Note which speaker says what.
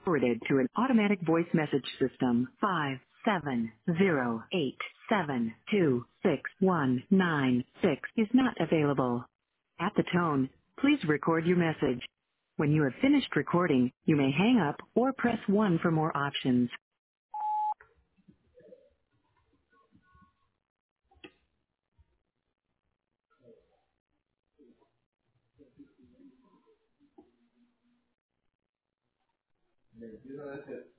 Speaker 1: Forwarded to an automatic voice message system. 57087266196 is not available. At the tone, please record your message. When you have finished recording, you may hang up or press 1 for more options.
Speaker 2: Mentira, né,